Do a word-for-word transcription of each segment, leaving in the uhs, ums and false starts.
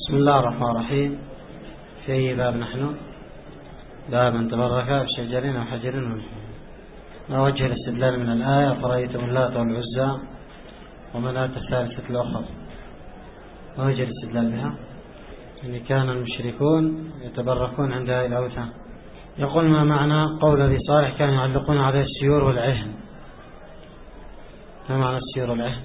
بسم الله الرحمن الرحيم. في أي باب نحن؟ باب من تبرك بشجر أو حجر. ما وجه الاستدلال من الآية فرأيتم اللات والعزى ومناة الثالثة الأخرى؟ ما وجه الاستدلال بها؟ يعني كان المشركون يتبركون عند هذه الأوثان. يقول ما معنى قول أبي صالح كانوا يعلقون عليه السيور والعهن؟ ما معنى السيور والعهن؟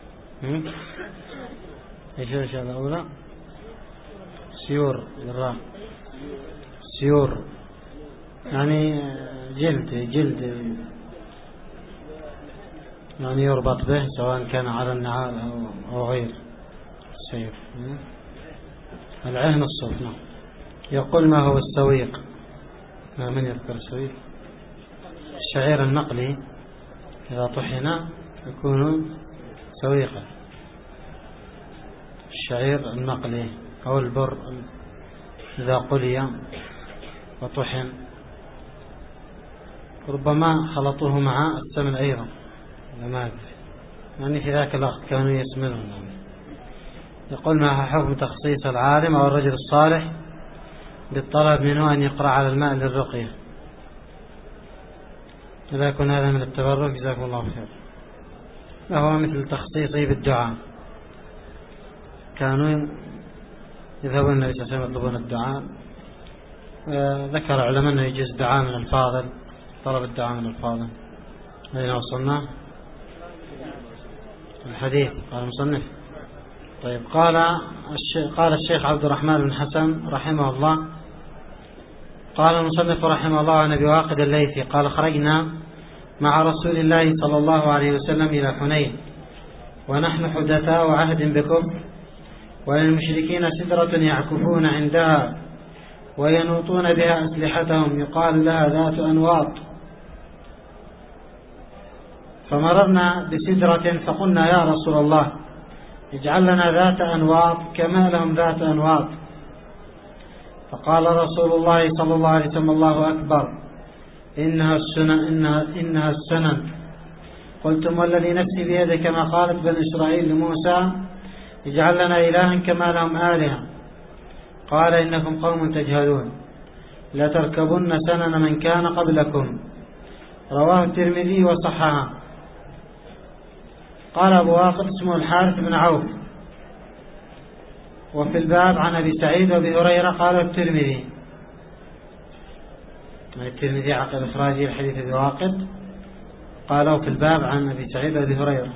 ايش الاشياء الاولى؟ سيور بالراء، سيور يعني جلد جلد يعني يربط به سواء كان على النعال او او غير السير. العهن الصوف. نعم. يقول ما هو السويق؟ ما من يذكر السويق؟ الشعير النقلي اذا طحن يكون سويقا. الشعير النقلي أو البر إذا قلي وطحن ربما خلطوه مع السمن أيضا لما يعني في ذاك الوقت كانوا يسمنون. يقول ما حكم تخصيص العالم أو الرجل الصالح بالطلب منه أن يقرأ على الماء للرقية؟ إذا كان هذا من التبرك جزاكم الله خير. وهو مثل تخصيصه بالدعاء، كانوا يذهبون النبي صلى الله عليه وسلم يطلبون الدعاء. ذكر علماء أنه يجوز الدعاء من الفاضل، طلب الدعاء من الفاضل. أين وصلنا؟ الحديث قال المصنف. طيب قال الشيخ, قال الشيخ عبد الرحمن بن حسن رحمه الله، قال المصنف رحمه الله عن أبي واقد الليثي قال خرجنا مع رسول الله صلى الله عليه وسلم إلى حنين ونحن حدثاء عهد بكم، وللمشركين سدرة يعكفون عندها وينوطون بها أسلحتهم يقال لها ذات أنواط، فمررنا بسدرة فقلنا يا رسول الله اجعل لنا ذات أنواط كما لهم ذات أنواط. فقال رسول الله صلى الله عليه وسلم الله أكبر إنها السنن, إنها, إنها السنن. قلتم والذي نفسي بيده كما قالت بني إسرائيل لموسى اجعل لنا إلها كما لهم آلهة. قال إنكم قوم تجهلون لتركبن سنن من كان قبلكم. رواه الترمذي وصححه. قال أبو واقد اسمه الحارث بن عوف. وفي الباب عن أبي سعيد وأبي هريرة قال الترمذي. الترمذي عقب إخراجه الحديث أبي واقد قالوا في الباب عن أبي سعيد وأبي هريرة.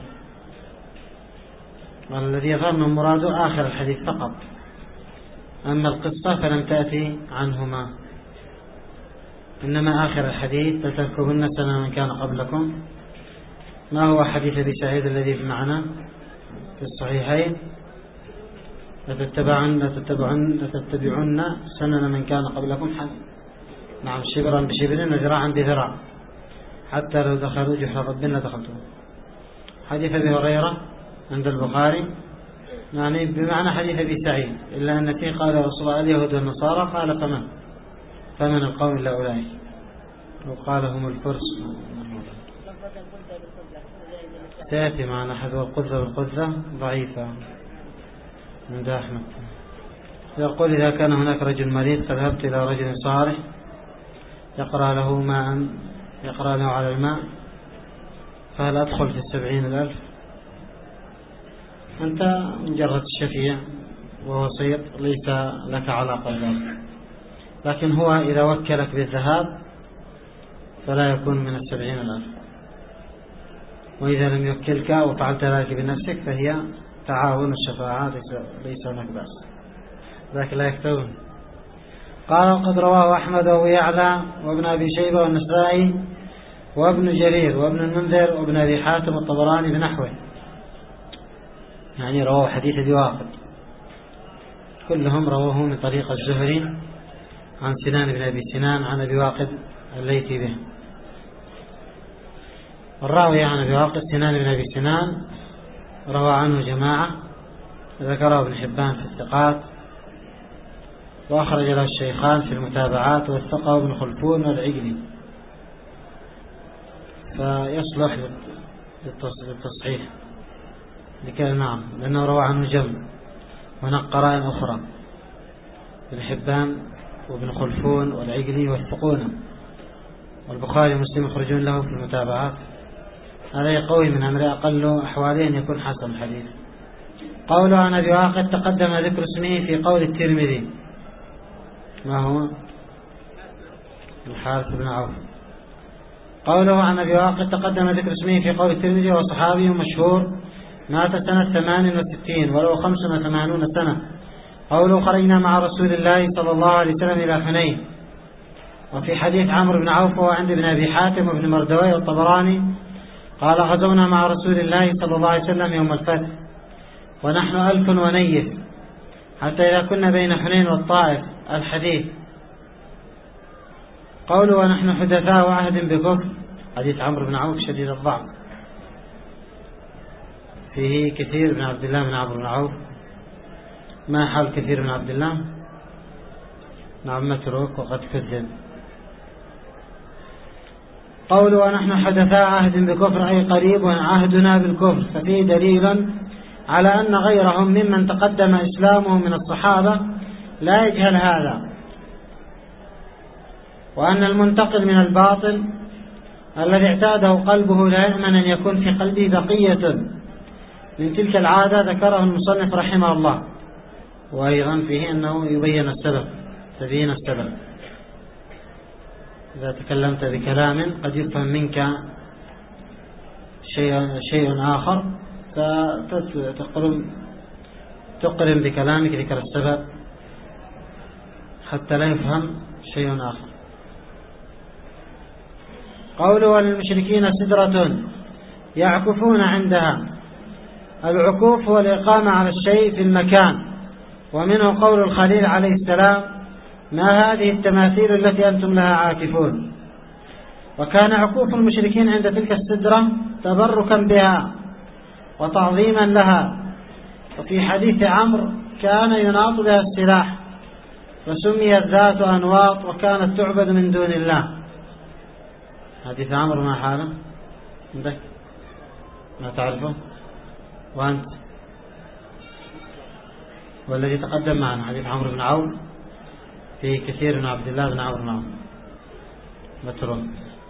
والذي يظهر من مراده آخر الحديث فقط، أما القصة فلم تأتي عنهما، إنما آخر الحديث لتركبن سنن من كان قبلكم. ما هو حديث أبي سعيد الذي في معنى في الصحيحين؟ لتتبعن لتتبعن لتتبعن سنن من كان قبلكم حد. نعم، شبرا بشبر وذراعا بذراع حتى لو دخلوا جحر رب لدخلتم. حديث أبي هريرة عند البخاري يعني بمعنى حديث أبي سعيد، إلا أن فيه قال رسول الله اليهود والنصارى، قال فمن فمن القوم إلا أولئك، وقال هم الفرس. تأتي معنا حذو القذة بالقذة ضعيفة من ذا أحمد. يقول إذا كان هناك رجل مريض فذهبت إلى رجل صالح يقرأ له ماء يقرأ له على الماء، فهل أدخل في السبعين الألف؟ أنت مجرد شفيع ووسيط ليس لك علاقة بذلك، لكن هو إذا وكلك بالذهاب فلا يكون من السبعين الألف، وإذا لم يوكلك وفعلت ذلك بنفسك فهي تعاون الشفاعات ليس هناك بأس، ذاك لا يكتون. قال قد رواه أحمد وأبو يعلى وابن أبي شيبة والنسائي وابن جرير وابن المنذر وابن أبي حاتم والطبراني بنحوه، يعني رواه حديث أبي واقد، كلهم رواه من طريق الزهري عن سنان بن أبي سنان عن أبي واقد الليثي به. الراوي عن أبي واقد سنان بن أبي سنان روى عنه جماعة، ذكره ابن حبان في الثقات، وأخرج له الشيخان في المتابعات، والثقة ابن خلفون والعجلي، فيصلح للتصحيح لكي نعم، لأنه روى عنه جمع هناك قرائن أخرى. بن حبان وابن خلفون والعقلي يوثقونه، والبخاري ومسلم يخرجون له في المتابعات. هذا يقوي من أمر أقل أحواله أن يكون حسن الحديث. قوله عن أبي واقد تقدم ذكر اسمه في قول الترمذي. ما هو؟ الحارث بن عوف. قوله عن أبي واقد تقدم ذكر اسمه في قول الترمذي، وصحابي مشهور مات سنة ثمان وستين وله خمس وثمانون سنة. قوله خرجنا مع رسول الله صلى الله عليه وسلم إلى حنين. وفي حديث عمرو بن عوف وعند ابن أبي حاتم وابن مردوي والطبراني قال غزونا مع رسول الله صلى الله عليه وسلم يوم الفتح ونحن ألف ونيف حتى إذا كنا بين حنين والطائف. الحديث. قوله ونحن حدثاء عهد بكفر. حديث عمرو بن عوف شديد الضعف، فيه كثير بن عبد الله بن عمرو بن عوف. ما حال كثير بن عبد الله؟ نعم متروك وقد كذب. قوله ونحن حدثاء عهد بكفر أي قريب عهدنا بالكفر، ففيه دليل على أن غيرهم ممن تقدم إسلامه من الصحابة لا يجهل هذا، وأن المنتقل من الباطل الذي اعتاده قلبه لا يأمن أن يكون في قلبه بقية من تلك العادة ذكره المصنف رحمه الله. وأيضا فيه أنه يبين السبب، تبين السبب. إذا تكلمت بكلام قد يفهم منك شيء, شيء آخر فتقرن تقرن بكلامك ذكر السبب حتى لا يفهم شيء آخر. قوله وللمشركين سدرة يعكفون عندها. العكوف هو الإقامة على الشيء في المكان، ومنه قول الخليل عليه السلام ما هذه التماثيل التي أنتم لها عاكفون. وكان عكوف المشركين عند تلك السدرة تبركا بها وتعظيما لها. وفي حديث عمرو كان يناط بها السلاح فسميت ذات أنواط وكانت تعبد من دون الله. حديث عمرو ما حاله عندك؟ ما تعرفه؟ وأنت؟ والذي تقدم معنا حديث عمرو بن عوف في كثير من عبد الله بن عمرو بن عوف متروك.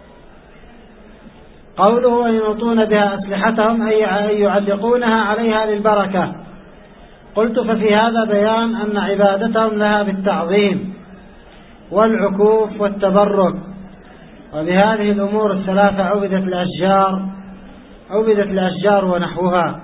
قوله أن ينطون بها أسلحتهم أي يعلقونها عليها للبركة. قلت ففي هذا بيان أن عبادتهم لها بالتعظيم والعكوف والتبرك، وبهذه الأمور الثلاثة عبدت الأشجار عبدت الأشجار ونحوها.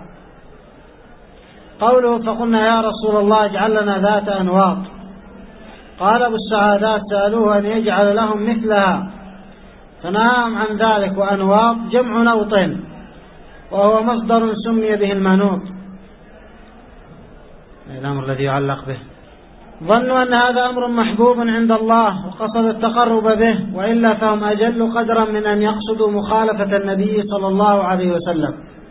قوله فقلنا يا رسول الله اجعل لنا ذات أنواط. قال أبو السعادات سألوه أن يجعل لهم مثلها فنهاهم عن ذلك. وأنواط جمع نوط وهو مصدر سمي به المنوط، الأمر الذي يعلق به. ظنوا أن هذا أمر محبوب عند الله وقصد التقرب به، وإلا فهم أجل قدرا من أن يقصدوا مخالفة النبي صلى الله عليه وسلم.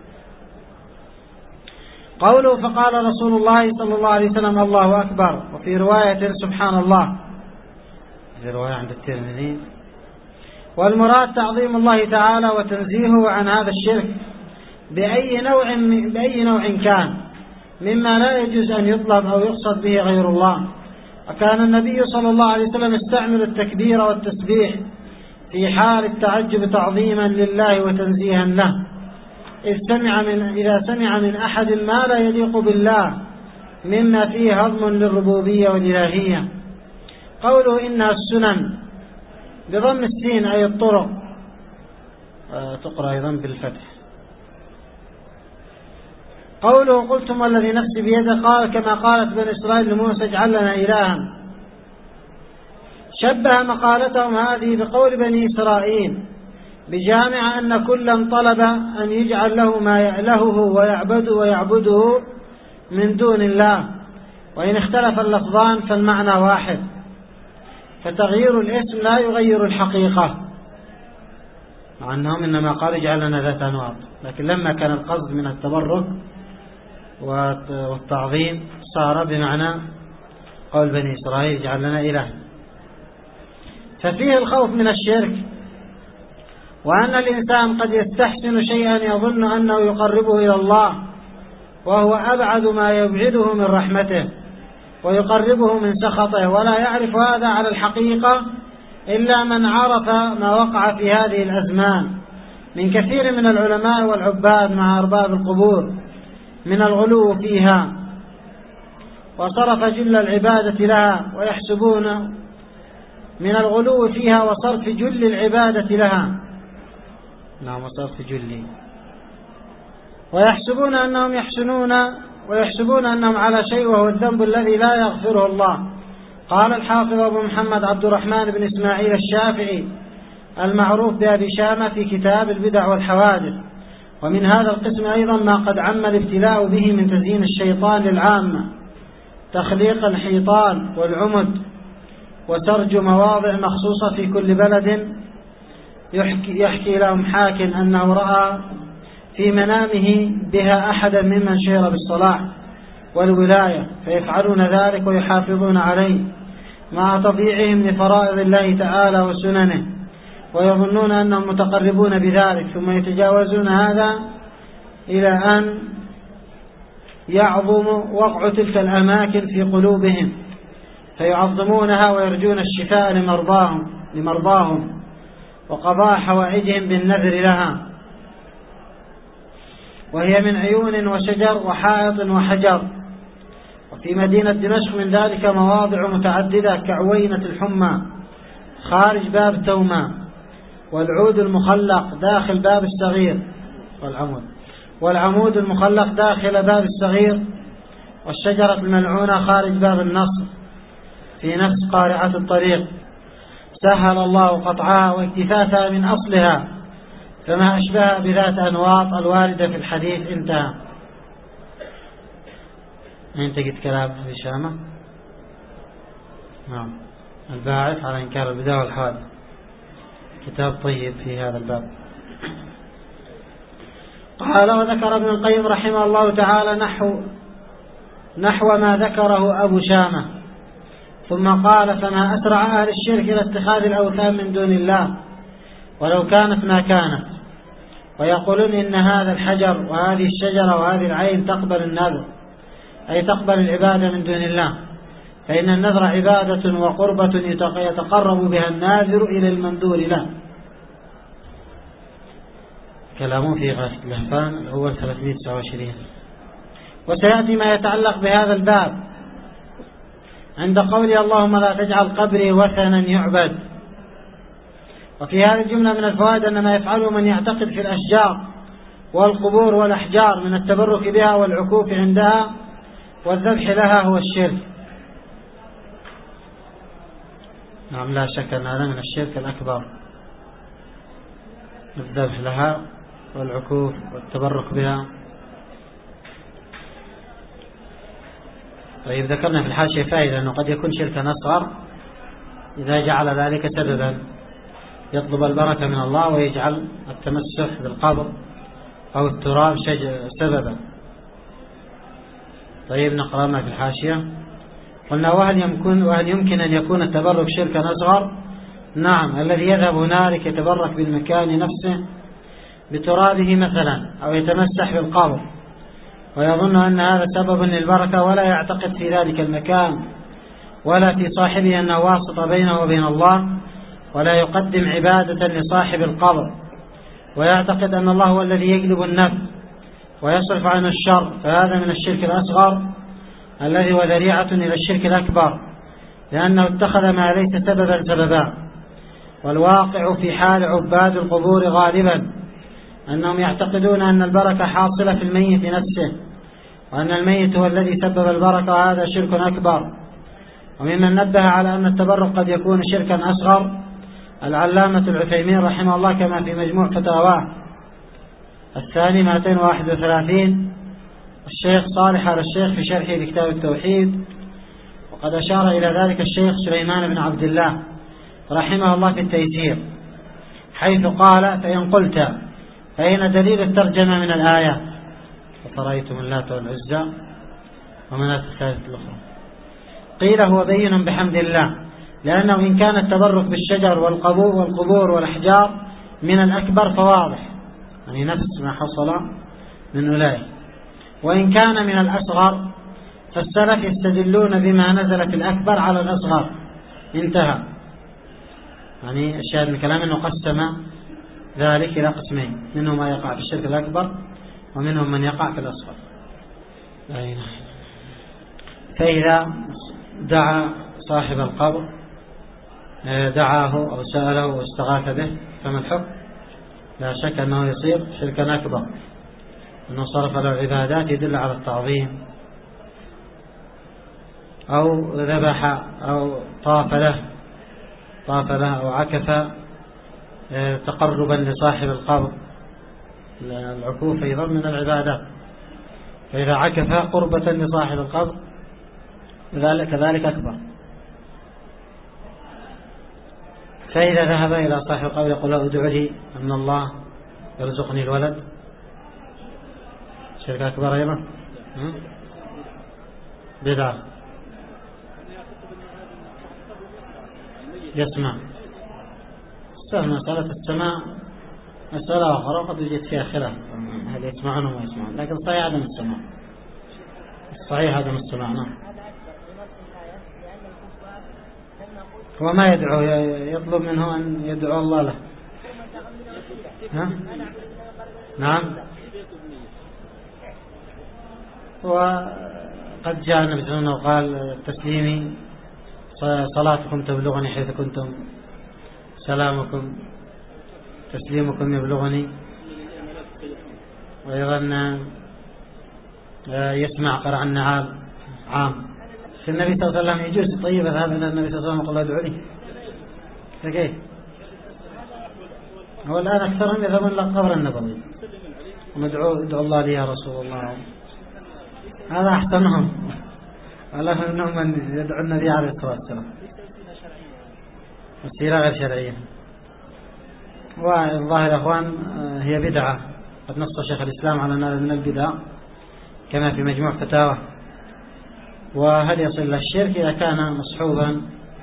قوله فقال رسول الله صلى الله عليه وسلم الله أكبر. وفي رواية سبحان الله، في رواية عند الترمذي. والمراد تعظيم الله تعالى وتنزيهه عن هذا الشرك بأي نوع بأي نوع كان مما لا يجوز أن يطلب أو يقصد به غير الله. وكان النبي صلى الله عليه وسلم يستعمل التكبير والتسبيح في حال التعجب تعظيما لله وتنزيها له، إذ سمع من إذا سمع من أحد ما لا يليق بالله مما فيه هضم للربوبية والإلهية. قوله إنها السنن بضم السين أي الطرق، تقرأ أيضا بالفتح. قوله قلتم والذي نفسي بيده قال كما قالت بني إسرائيل لموسى اجعل لنا إلها. شبه مقالتهم هذه بقول بني إسرائيل بجامع أن كلا طلب أن يجعل له ما يألهه ويعبده ويعبده من دون الله، وإن اختلف اللفظان فالمعنى واحد، فتغيير الاسم لا يغير الحقيقة، مع أنهم إنما قالوا اجعل لنا ذات أنواط، لكن لما كان القصد من التبرك والتعظيم صار بمعنى قول بني إسرائيل اجعل لنا إله. ففيه الخوف من الشرك، وأن الإنسان قد يستحسن شيئا يظن أنه يقربه إلى الله وهو أبعد ما يبعده من رحمته، ويقربه من سخطه، ولا يعرف هذا على الحقيقة إلا من عرف ما وقع في هذه الأزمان من كثير من العلماء والعباد مع أرباب القبور من الغلو فيها، وصرف جل العبادة لها ويحسبون من الغلو فيها وصرف جل العبادة لها نعم وصرف جل ويحسبون أنهم يحسنون ويحسبون أنهم على شيء، وهو الذنب الذي لا يغفره الله. قال الحافظ أبو محمد عبد الرحمن بن إسماعيل الشافعي المعروف بأبي شامة في كتاب البدع والحوادث: ومن هذا القسم أيضا ما قد عم الابتلاء به من تزيين الشيطان للعامة، تخليق الحيطان والعمد وترج مواضع مخصوصة في كل بلد. يحكي, يحكي لهم حاك أنه رأى في منامه بها أحدا ممن شهر بالصلاح والولاية، فيفعلون ذلك ويحافظون عليه مع تضييعهم لفرائض الله تعالى وسننه، ويظنون أنهم متقربون بذلك، ثم يتجاوزون هذا إلى أن يعظم وقع تلك الأماكن في قلوبهم فيعظمونها ويرجون الشفاء لمرضاهم, لمرضاهم وقضاء حوائجهم بالنذر لها، وهي من عيون وشجر وحائط وحجر. وفي مدينة دمشق من ذلك مواضع متعددة كعوينة الحمى خارج باب توما، والعود المخلق داخل باب الصغير والعمود والعمود المخلق داخل باب الصغير، والشجرة الملعونة خارج باب النصر في نفس قارعة الطريق، سهل الله قطعها واكتفافها من أصلها، فما أشبه بذات أنواط الواردة في الحديث. انتهى. انت قلت كلام أبي شامة نعم الباعث على إنكار البدع والحوادث، كتاب طيب في هذا الباب. قال: وذكر ابن القيم رحمه الله تعالى نحو نحو ما ذكره أبو شامة، ثم قال: فما أسرع أهل الشرك إلى اتخاذ الأوثان من دون الله ولو كانت ما كانت، ويقولون إن هذا الحجر وهذه الشجرة وهذه العين تقبل النذر، أي تقبل العبادة من دون الله، فإن النذر عبادة وقربة يتقرب بها الناذر إلى المنذور له. كلامه في غاية اللهفان الأول ثلاثمائة وتسعة وعشرين. وسيأتي ما يتعلق بهذا الباب عند قولي: اللهم لا تجعل قبري وثنا يعبد. وفي هذه الجملة من الفوائد أن ما يفعله من يعتقد في الأشجار والقبور والأحجار من التبرك بها والعكوف عندها والذبح لها هو الشرك. نعم لا شك أن هذا من الشرك الأكبر، الذبح لها والعكوف والتبرك بها. طيب ذكرنا في الحاشية فائدة أنه قد يكون شركا أصغر إذا جعل ذلك سببا يطلب البركة من الله ويجعل التمسح بالقبر أو التراب سببا. طيب نقرأ ما في الحاشية. قلنا: وهل يمكن, وهل يمكن أن يكون التبرك شركا أصغر؟ نعم، الذي يذهب هنالك يتبرك بالمكان نفسه بترابه مثلا أو يتمسح بالقبر ويظن أن هذا سبب للبركة، ولا يعتقد في ذلك المكان ولا في صاحبه أنه واسطة بينه وبين الله، ولا يقدم عبادة لصاحب القبر، ويعتقد أن الله هو الذي يجلب النفع ويصرف عن الشر، فهذا من الشرك الأصغر الذي هو ذريعة إلى الشرك الأكبر، لأنه اتخذ ما ليس سببا سببا. والواقع في حال عباد القبور غالبا أنهم يعتقدون أن البركة حاصلة في الميت نفسه، وأن الميت هو الذي سبب البركة، وهذا شرك أكبر. وممن نبه على أن التبرك قد يكون شركا أصغر العلامة العثيمين رحمه الله، كما في مجموع فتاواه الثاني مئتين وواحد وثلاثين، الشيخ صالح على الشيخ في شرحه لكتاب التوحيد. وقد أشار إلى ذلك الشيخ سليمان بن عبد الله رحمه الله في التيسير، حيث قال: فإن قلت فإن دليل الترجمة من الآيات وفرأيتم اللات والعزى ومناة الثالثة الأخرى، قيل هو بين بحمد الله، لأنه إن كان التبرك بالشجر والقبور والقبور والأحجار من الأكبر فواضح، يعني نفس ما حصل من أولئك، وإن كان من الأصغر فالسلف يستدلون بما نزل في الأكبر على الأصغر، انتهى. يعني الشاهد من كلام أنه قسم ذلك إلى قسمين، منهم ما يقع في الشرك الأكبر ومنهم من يقع في الأصغر. فإذا دعا صاحب القبر دعاه أو سأله واستغاث به فما الحكم؟ لا شك أنه يصير شركا أكبر، أنه صرف له عبادات يدل على التعظيم، أو ذبح أو طاف له طاف له أو عكف تقربا لصاحب القبر. العكوف أيضا من العبادات، فإذا عكف قربة لصاحب القبر كذلك أكبر. فإذا ذهب إلى صاحب القبر يقول له ادع لي أن الله يرزقني الولد، شرك أكبر أيضا، بدعة. يسمع مسألة السماع مسألة أخرى قد يوجد فيها خلاف، هل يسمعون وما يسمعون، لكن صحيح عدم السماع، صحيح عدم السماع. نعم. وما يدعو، يطلب منه أن يدعو الله له. ها؟ نعم. وقد جاء النبي صلى الله عليه وسلم وقال تسليمي صلاتكم تبلغني حيث كنتم، سلامكم تسليمكم يبلغني. وأيضا يسمع قرع النعال عام. في النبي صلى الله عليه وسلم يجوز طيب هذا النبي صلى الله عليه وسلم يقول ادعوا لي، فكيف؟ هو الآن أكثرهم يذهبون إلى القبر النبوي وندعو ادعو الله لي يا رسول الله، هذا أحسنهم، ألف منهم من يدعو النبي عليه الصلاة والسلام، وسيلة غير شرعية. والله يا أخوان هي بدعة، قد نص شيخ الإسلام على أنها من البدع كما في مجموع فتاوى. وهل يصل للشرك إذا كان مصحوبا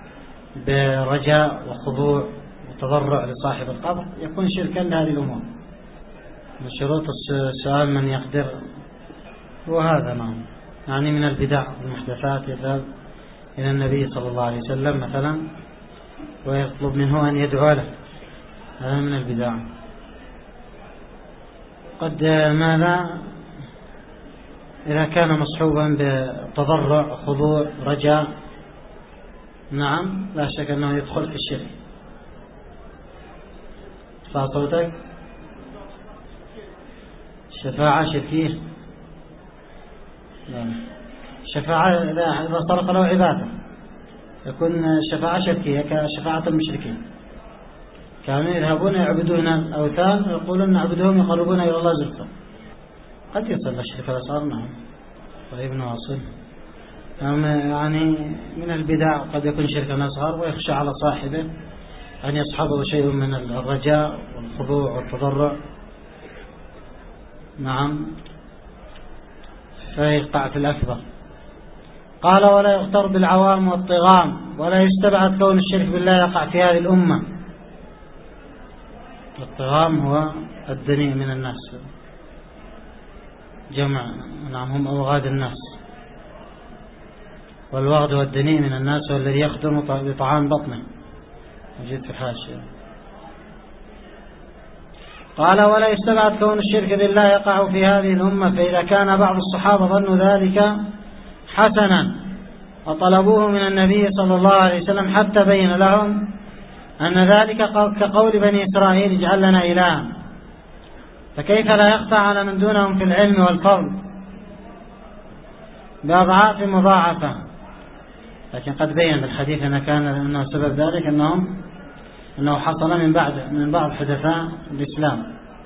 برجاء وخضوع وتضرع لصاحب القبر يكون شركا لهذه الأمور. من شروط السؤال من يقدر، وهذا نعم يعني من البدع والمحدثات، يذهب إلى النبي صلى الله عليه وسلم مثلا ويطلب منه أن يدعو له، هذا من البدع. قد ماذا إذا كان مصحوبا بتضرع خضوع رجاء، نعم لا شك أنه يدخل في الشرك. صوتك شفاعة شركية، شفاعة إذا صرف له عبادة يكون شفاعة شركية كشفاعة المشركين، كانوا يذهبون يعبدون الأوثان ويقولون نعبدهم يقربون إلى الله زلفى. قد يصل الشرك الأصغر، نعم طيب نواصل. يعني من البدع قد يكون شركا أصغر ويخشى على صاحبه أن يصحبه شيء من الرجاء والخضوع والتضرع، نعم فيقع في الأكبر. قال ولا يغتر بالعوام والطغام، ولا يستبعد كون الشرك بالله يقع في هذه الأمة. الطغام هو الدنيء من الناس، جمع نعم هم أوغاد الناس، والوغد والدنيء من الناس هو الذي يخدم بطعام بطنه، وجد في حاشية. قال ولا يستبعد كون الشرك بالله يقع في هذه الأمة، فإذا كان بعض الصحابة ظنوا ذلك حسنا وطلبوه من النبي صلى الله عليه وسلم حتى بين لهم أن ذلك كقول بني إسرائيل اجعل لنا إلها، فكيف لا يخفى على من دونهم في العلم والفضل بأضعاف مضاعفة. لكن قد بين بالحديث أن كان أنه سبب ذلك أنهم أنه حصل من بعد من بعض حدثاء الإسلام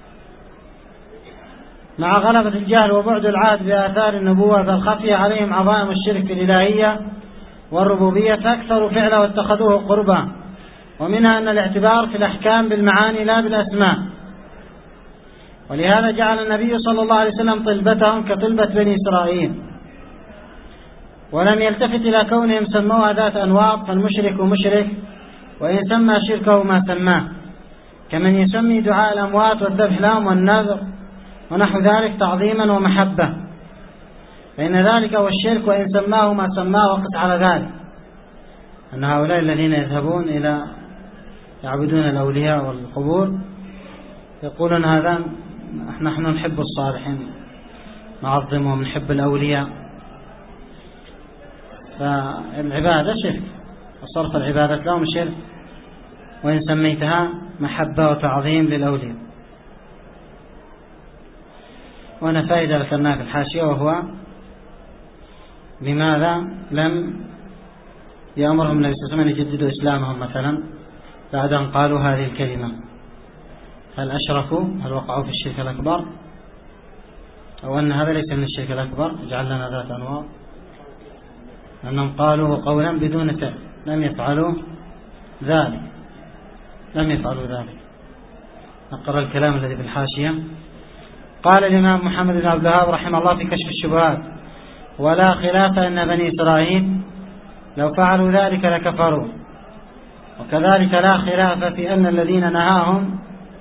مع غلبة الجهل وبعد العهد بآثار النبوة، بل خفي عليهم عظائم الشرك في الإلهية والربوبية فأكثروا فعله واتخذوه قربا. ومنها أن الاعتبار في الأحكام بالمعاني لا بالأسماء، ولهذا جعل النبي صلى الله عليه وسلم طلبتهم كطلبة بني إسرائيل، ولم يلتفت إلى كونهم سموها ذات أنواط، فالمشرك مشرك وإن سمى شركه ما سماه، كمن يسمي دعاء الأموات والذبح لهم والنذر ونحو ذلك تعظيما ومحبة. فإن ذلك هو الشرك، وإن سماه ما سماه وقت على ذلك، أن هؤلاء الذين يذهبون إلى يعبدون الأولياء والقبور يقولون هذا نحن نحب الصالحين نعظمهم نحب الأولياء، فالعبادة شرك، وصرف العبادة لهم شرك، وإن سميتها محبة وتعظيم للأولياء. وأنا فائدة ذكرناها في الحاشية، وهو لماذا لم يأمرهم النبي صلى الله عليه وسلم أن يجددوا إسلامهم مثلا بعد أن قالوا هذه الكلمة؟ هل أشركوا؟ هل وقعوا في الشرك الأكبر؟ أو أن هذا ليس من الشرك الأكبر؟ اجعل لنا ذات أنواع. أنهم قالوا قولا بدون فعل، لم يفعلوا ذلك لم يفعلوا ذلك نقرأ الكلام الذي في الحاشية. قال الإمام محمد بن عبد الوهاب رحمه الله في كشف الشبهات: ولا خلاف أن بني إسرائيل لو فعلوا ذلك لكفروا، وكذلك لا خلاف في أن الذين نهاهم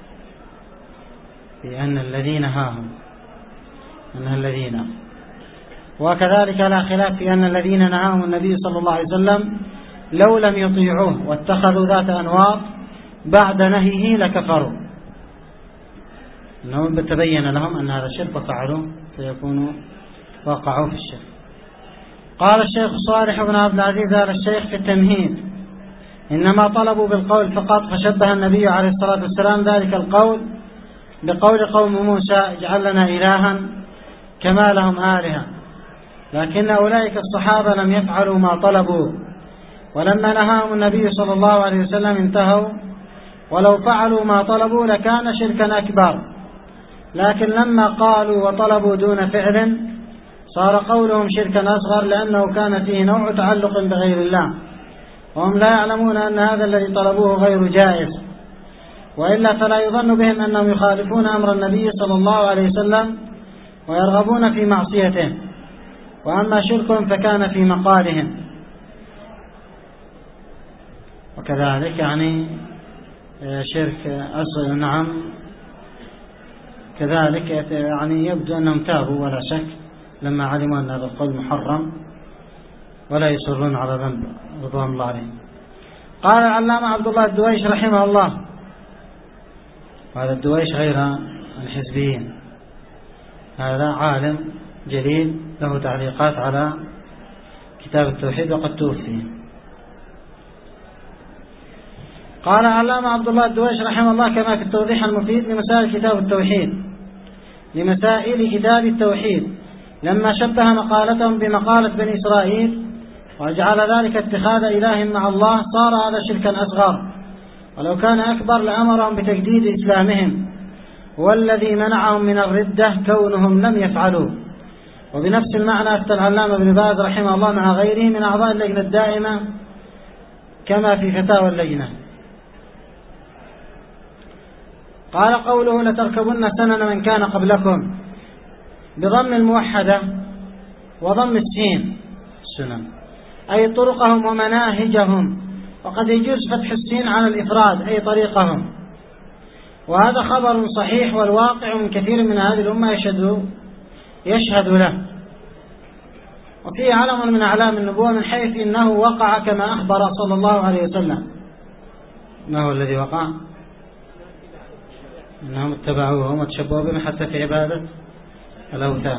في أن الذين نهاهم أن الذين وكذلك لا خلاف في أن الذين نهاهم النبي صلى الله عليه وسلم لو لم يطيعوه واتخذوا ذات أنواط بعد نهيه لكفروا، إنهم بتبين لهم أن هذا الشرك وفعلوا فيكونوا وقعوا في الشرك. قال الشيخ صالح بن عبد العزيز آل الشيخ في التمهيد: إنما طلبوا بالقول فقط، فشبه النبي عليه الصلاة والسلام ذلك القول بقول قوم موسى: اجعل لنا إلها كما لهم آلهة. لكن أولئك الصحابة لم يفعلوا ما طلبوا، ولما نهاهم النبي صلى الله عليه وسلم انتهوا، ولو فعلوا ما طلبوا لكان شركا أكبر، لكن لما قالوا وطلبوا دون فعل صار قولهم شركا أصغر، لأنه كان فيه نوع تعلق بغير الله، وهم لا يعلمون أن هذا الذي طلبوه غير جائز، وإلا فلا يظن بهم أنهم يخالفون أمر النبي صلى الله عليه وسلم ويرغبون في معصيته، وأما شركهم فكان في مقالهم. وكذلك يعني شرك أصغر، نعم كذلك يعني يبدو أنهم تابوا ولا شك لما علموا أن هذا القول محرم، ولا يصرون على ذنب رضوان الله عليهم. قال العلامة عبد الله الدويش رحمه الله، وهذا الدويش غير الحزبيين، هذا عالم جليل له تعليقات على كتاب التوحيد وقد توفي. قال العلامة عبد الله الدويش رحمه الله كما في التوضيح المفيد لمسائل كتاب التوحيد لمسائل كتاب التوحيد: لما شبه مقالتهم بمقالة بني إسرائيل وجعل ذلك اتخاذ إله مع الله صار هذا شركا أصغر، ولو كان أكبر لأمرهم بتجديد إسلامهم، والذي منعهم من الردة كونهم لم يفعلوا. وبنفس المعنى أفتى العلامة ابن باز رحمه الله مع غيره من أعضاء اللجنة الدائمة كما في فتاوى اللجنة. قال قوله: لتركبن سنن من كان قبلكم، بضم الموحدة وضم السين السنن، أي طرقهم ومناهجهم، وقد يجوز فتح السين على الإفراد أي طريقهم، وهذا خبر صحيح، والواقع من كثير من هذه الأمة يشهد يشهد له، وفيه علم من أعلام النبوة من حيث إنه وقع كما أخبر صلى الله عليه وسلم. ما هو الذي وقع؟ إنهم اتبعوهم وتشبهوا بهم حتى في عبادة الأوثان.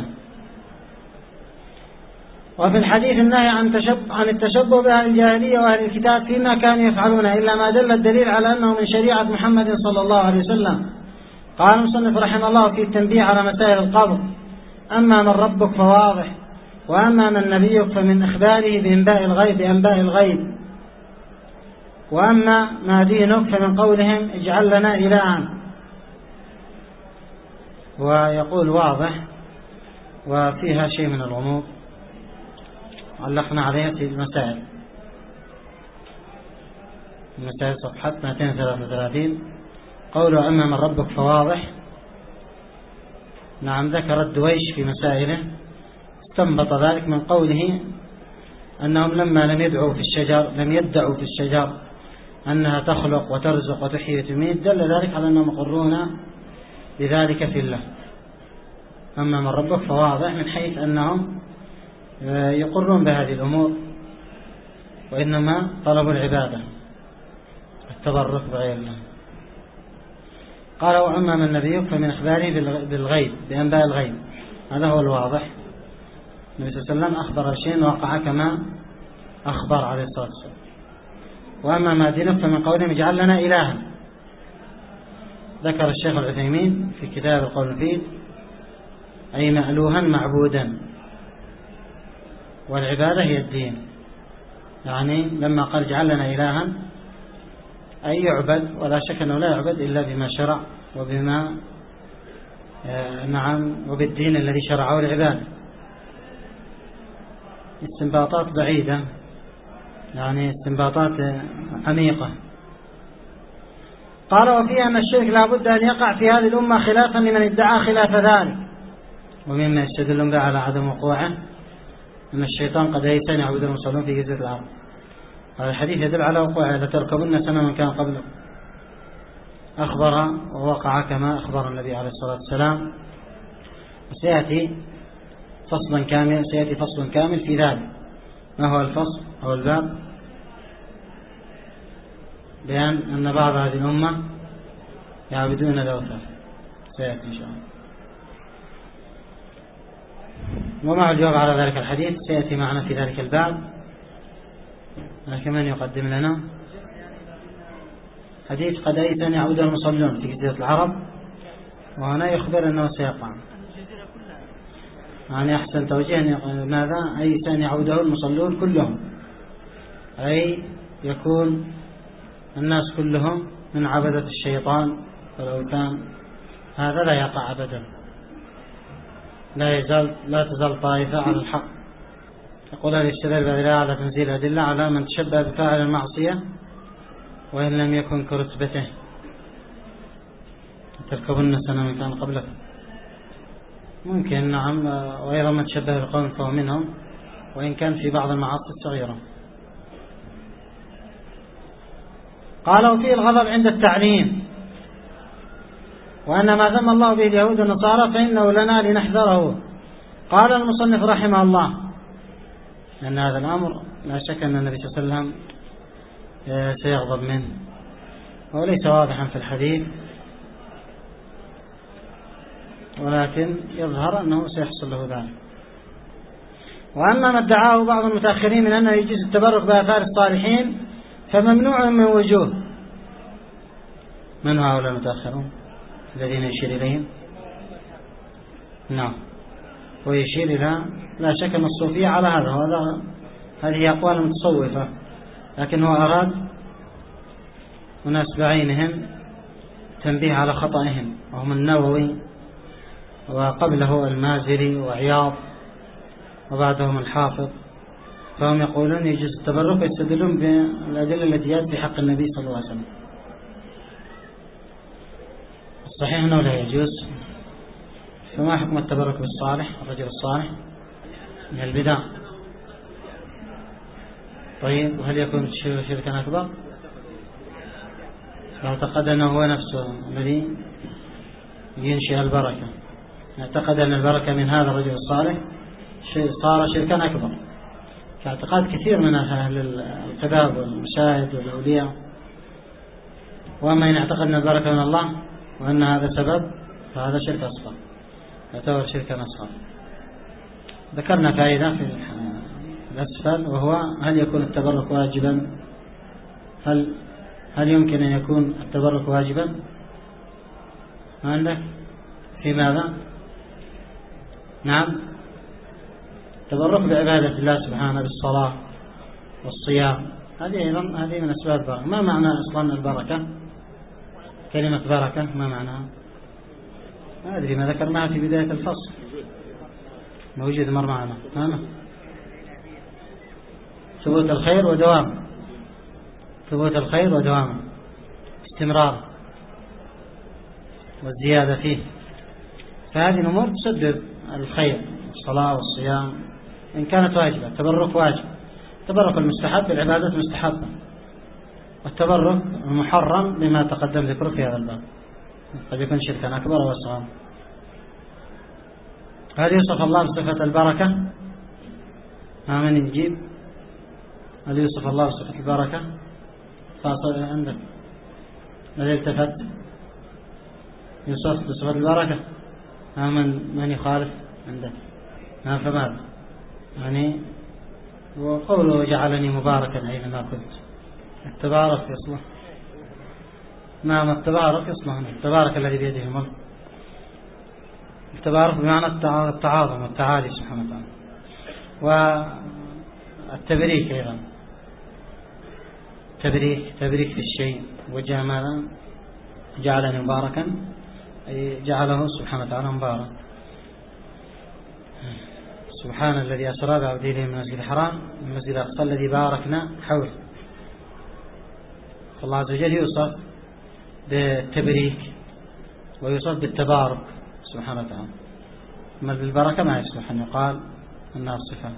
وفي الحديث النهي عن عن التشبه بأهل الجاهلية وأهل الكتاب فيما كانوا يفعلون، إلا ما دل الدليل على أنه من شريعة محمد صلى الله عليه وسلم. قال المصنف رحمه الله في التنبيه على مسائل القبر: أما من ربك فواضح، وأما من نبيك فمن إخباره بإنباء الغيب بأنباء الغيب، وأما ما دينك فمن قولهم اجعل لنا إلها. ويقول واضح وفيها شيء من الغموض علقنا عليها في المسائل المسائل صفحة مئتين وثلاثة وثلاثين. قوله أما من ربك فواضح، نعم ذكر الدويش في مسائله استنبط ذلك من قوله أنهم لما لم يدعوا في الشجر لم يدعوا في الشجر أنها تخلق وترزق وتحيي وتميت، دل ذلك على أنهم مقرون بذلك في الله. أما من ربك فواضح من حيث أنهم يقرون بهذه الأمور، وإنما طلبوا العبادة التبرك بغير الله. قال وعمم النبي فمن إخباره بالغيب بأنباء الغيب، هذا هو الواضح. النبي صلى الله عليه وسلم أخبر بشيء وقع كما أخبر عليه الصلاة والسلام. وأما ما دينه فمن قولهم اجعل لنا إلها. ذكر الشيخ العثيمين في كتاب القول المفيد أي مألوها معبودا، والعبادة هي الدين. يعني لما قال اجعل لنا إلها أي يعبد، ولا شك أنه لا يعبد إلا بما شرع وبما آه نعم وبالدين الذي شرعه العباد. استنباطات بعيدة، يعني استنباطات عميقة. قال وفيها أن الشرك لا بد أن يقع في هذه الأمة خلافا لمن ادعى خلاف ذلك. ومما يستدل به على عدم وقوعه أن الشيطان قد يسان يعبد المصلون في جزيرة العرب. هذا الحديث يدل على وقوعه لتركبن سنة من كان قبله. أخبر ووقع كما أخبر النبي عليه الصلاة والسلام. وسيأتي فصل كامل سيأتي فصل كامل في ذلك. ما هو الفصل أو الباب؟ بأن أن بعض هذه الأمة يعبدون الأوثان، سيأتي إن شاء الله. ومع الجواب على ذلك الحديث سيأتي معنا في ذلك الباب. لكن من يقدم لنا حديث قد أيسان يعود المصلون في جزيرة العرب، وهنا يخبر أنه سيقع. يعني أحسن توجيه ماذا أيسان يعوده المصلون كلهم، أي يكون الناس كلهم من عبدة الشيطان والأوثان. هذا لا يقع أبدا، لا يزال لا تزال طائفة على الحق. يقول هذا يستدل بذلك على تنزيل أدلة على من تشبه بفاعل المعصية وإن لم يكن كرتبته. تركبن سنة من كان قبله، ممكن نعم. وأيضا من تشبه بقوم فهو منهم، وإن كان في بعض المعاصي الصغيرة. قال وفيه الغضب عند التعليم، وأن ما ذم الله به اليهود والنصارى فإنه لنا لنحذره. قال المصنف رحمه الله أن هذا الأمر لا شك أن النبي صلى الله عليه وسلم سيغضب منه، وليس واضحا في الحديث، ولكن يظهر أنه سيحصل له ذلك. وأما ما ادعاه بعض المتأخرين من أنه يجوز التبرك بآثار الصالحين فممنوع من وجوه. من هؤلاء المتأخرون الذين يشير إليهم؟ نعم، ويشير إلى لا شك أن الصوفية على هذا، وهذا هذه أقوال متصوفة، لكن هو أراد أناس بعينهم تنبيه على خطئهم، وهم النووي وقبله المازري وعياض وبعدهم الحافظ. فهم يقولون يجوز التبرك ويستدلون بالأدلة التي جاءت في حق النبي صلى الله عليه وسلم. الصحيح أنه لا يجوز. فما حكم التبرك بالصالح الرجل الصالح من البدع؟ طيب، وهل يكون شركا أكبر؟ اعتقد أنه هو نفسه الذي ينشئ البركة، اعتقد أن البركة من هذا الرجل الصالح صار شركا أكبر، كاعتقاد كثير من أهل القباب والمشاهد والأولياء. وأما إن اعتقد أن البركة من الله وأن هذا سبب فهذا شرك أصغر، يعتبر شركا أصغر. ذكرنا فائدة في الأسفل، وهو هل يكون التبرك واجبا؟ هل هل يمكن أن يكون التبرك واجبا؟ ما عندك في ماذا؟ نعم، التبرك بعبادة الله سبحانه بالصلاة والصيام، هذه أيضا هذه من أسباب البركة. ما معنى أصلا البركة؟ كلمة بركة ما معناها؟ ما أدري، ما ذكرناها في بداية الفصل. موجود مر معنا. ها؟ ثبوت الخير ودوام، ثبوت الخير ودوام، استمرار والزيادة فيه. فهذه الأمور تسدد الخير، الصلاة والصيام إن كانت واجبة. التبرك واجب، التبرك المستحب بالعبادات مستحبة، والتبرك المحرم بما تقدم ذكره في هذا الباب قد يكون شركا أكبر وأصغر. هل يوصف الله بصفة البركة؟ ها من نجيب هل يوصف الله بصفة البركة؟ فاصل عندك الذي التفت يوصف بصفة البركة. ها من من يخالف عندك؟ ها فماذا؟ يعني وقوله جعلني مباركا أينما كنت. التبارك يصلح. نعم التبارك يصلح. التبارك الذي بيده الملك. التبارك بمعنى التعاظم والتعالي سبحانه وتعالى. والتبريك أيضا تبريك تبريك في الشيء وجه ماذا جعلني مباركا أي جعله سبحانه وتعالى مبارك. سبحان الذي أسرى بعبده من المسجد الحرام من المسجد الأقصى الذي باركنا حوله. فالله عز وجل يوصف بالتبريك ويوصف بالتبارك سبحانه وتعالى. أما بالبركة ما يصلح أن يقال أنها صفة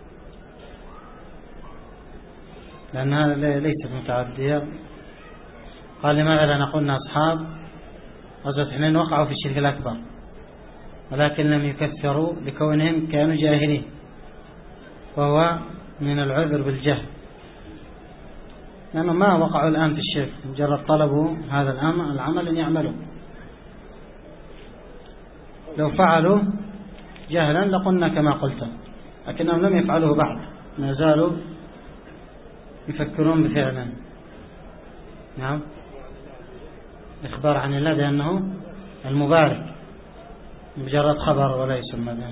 لأنها ليست متعدية. قال لماذا لا نقول أن أصحاب غزوة حنين وقعوا في الشرك الأكبر ولكن لم يكفروا لكونهم كانوا جاهلين وهو من العذر بالجهل لأنهم ما وقعوا الآن في الشرك مجرد طلبوا هذا العمل أن يعملوا. لو فعلوا جهلا لقلنا كما قلت لكنهم لم يفعلوه بعد ما زالوا يفكرون بفعلا. نعم إخبار عن الله بأنه المبارك مجرد خبر ولا يسمى به.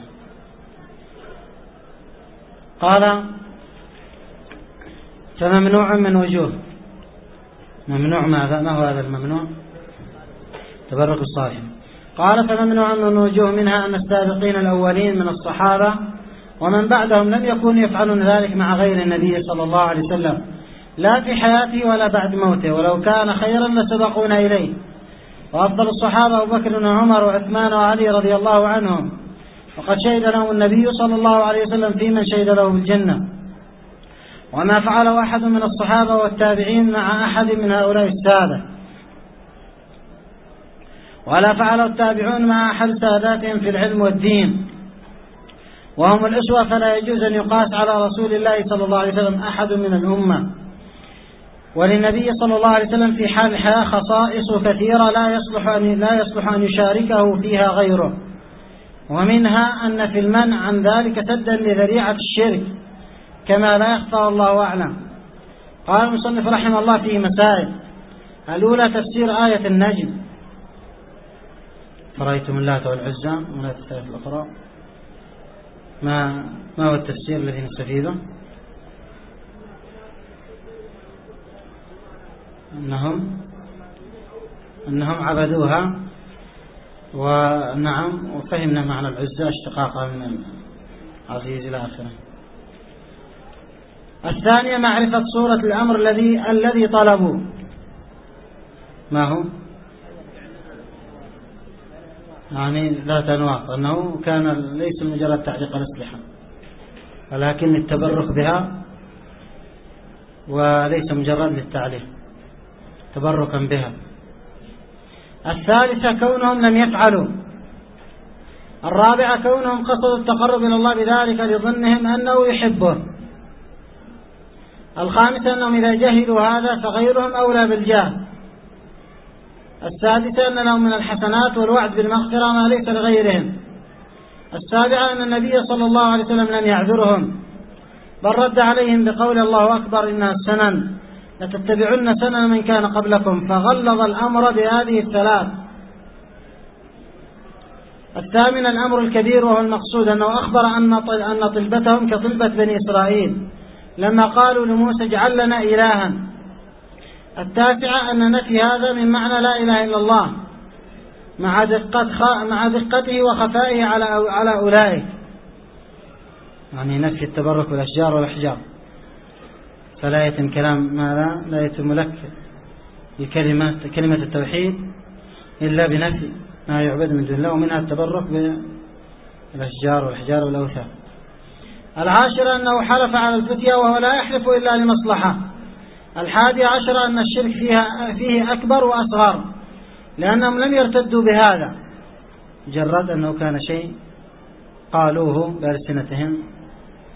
قال فممنوع من وجوه. ممنوع ماذا؟ ما هو هذا الممنوع؟ تبرك الصالحين. قال فممنوع من وجوه منها أن السابقين الأولين من الصحابة ومن بعدهم لم يكونوا يفعلون ذلك مع غير النبي صلى الله عليه وسلم لا في حياته ولا بعد موته ولو كان خيرا لسبقونا إليه. وأفضل الصحابة أبو بكر وعمر وعثمان وعلي رضي الله عنهم وقد شهد لهم النبي صلى الله عليه وسلم في من شهد له بالجنة. وما فعله أحد من الصحابة والتابعين مع أحد من هؤلاء السادة ولا فعله التابعون مع أحد ساداتهم في العلم والدين وهم الأسوة فلا يجوز أن يقاس على رسول الله صلى الله عليه وسلم أحد من الأمة. وللنبي صلى الله عليه وسلم في حال الحياة خصائص كثيرة لا يصلح أن لا يصلح أن يشاركه فيها غيره ومنها أن في المنع عن ذلك سدا لذريعة الشرك كما لا يخفى الله أعلم. قال المصنف رحمه الله فيه مسائل. الأولى تفسير آية النجم فرأيتم اللات والعزى ولا تستوي الأخرى ما ما هو التفسير الذي نستفيده؟ أنهم أنهم عبدوها ونعم وفهمنا معنى العزى اشتقاقها من العزيز إلى آخره. الثانية معرفة صورة الأمر الذي الذي طلبوا. ما هو؟ يعني ذات أنواط أنه كان ليس مجرد تعليق الأسلحة ولكن التبرك بها وليس مجرد للتعليق تبركا بها. الثالثة كونهم لم يفعلوا. الرابعة كونهم قصدوا التقرب إلى الله بذلك لظنهم أنه يحبه. الخامسة أنهم إذا جهلوا هذا فغيرهم أولى بالجهل. السادسة أن لهم من الحسنات والوعد بالمغفرة ما ليس لغيرهم. السابعة أن النبي صلى الله عليه وسلم لم يعذرهم بل رد عليهم بقول الله أكبر إنها السنن لتتبعن سنن من كان قبلكم فغلظ الأمر بهذه الثلاث. الثامن الأمر الكبير وهو المقصود أنه أخبر أن طلبتهم كطلبة بني إسرائيل لما قالوا لموسى اجعل لنا إلها. التاسعة أن نفي هذا من معنى لا إله إلا الله مع دقة مع دقته وخفائه على على أولئك يعني نفي التبرك بالأشجار والأحجار فلا يتم كلام ماذا لا يتم لك بكلمة كلمة التوحيد إلا بنفي ما يعبد من دون الله ومنها التبرك بالأشجار والأحجار والأوثان. العاشرة أنه حلف على الفتية وهو لا يحلف إلا لمصلحة. الحادي عشر أن الشرك فيها فيه أكبر وأصغر لأنهم لم يرتدوا بهذا مجرد أنه كان شيء قالوه بألسنتهم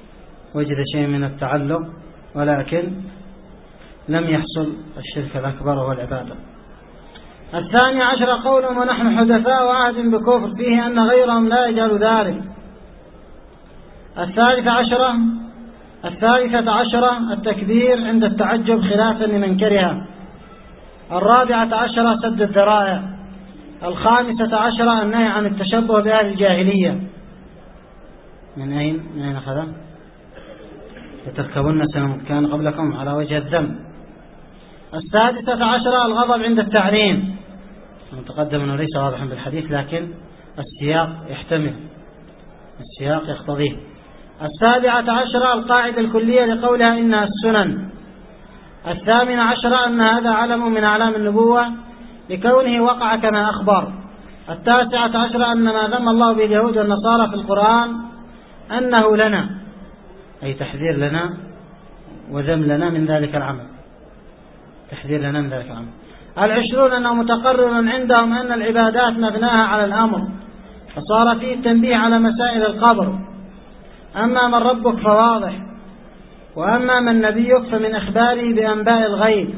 وجد شيء من التعلق ولكن لم يحصل الشرك الأكبر وهو العبادة. الثاني عشر قولهم ونحن حدثاء عهد بكفر، فيه أن غيرهم لا يجعل ذلك. الثالثة عشرة الثالثة عشرة التكبير عند التعجب خلافا لمن كره. الرابعة عشرة سد الذرائع. الخامسة عشرة النهي عن التشبه بأهل الجاهلية. من أين من أين أخذ؟ لتركبن سنن كان قبلكم على وجه الذم. السادسة عشرة الغضب عند التعليم. متقدم أنه ليس واضحا بالحديث لكن السياق يحتمل، السياق يقتضيه. السابعة عشرة القاعدة الكلية لقولها إنها السنن. الثامنة عشرة أن هذا علم من أعلام النبوة لكونه وقع كما أخبر. التاسعة عشرة أن ما ذم الله به اليهود والنصارى في القرآن أنه لنا، أي تحذير لنا وذم لنا من ذلك العمل، تحذير لنا من ذلك العمل. العشرون أنه متقرر عندهم أن العبادات مبناها على الأمر، فصار فيه التنبيه على مسائل القبر. أما من ربك فواضح، وأما من نبيك فمن إخباره بأنباء الغيب،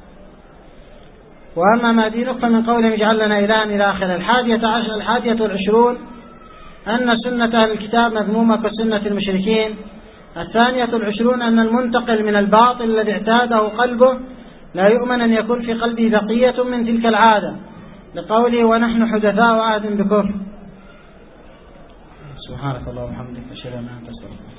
وأما ما دينك فمن قولهم اجعل لنا إلها إلى آخر. الحادية عشر الحادية والعشرون أن سنة أهل الكتاب مذمومة كسنة المشركين. الثانية العشرون أن المنتقل من الباطل الذي اعتاده قلبه لا يؤمن أن يكون في قلبه بقية من تلك العادة، لقوله ونحن حدثاء عهد بكفر. سبحانك اللهم وبحمدك أشهد أن لا إله إلا أنت أستغفرك.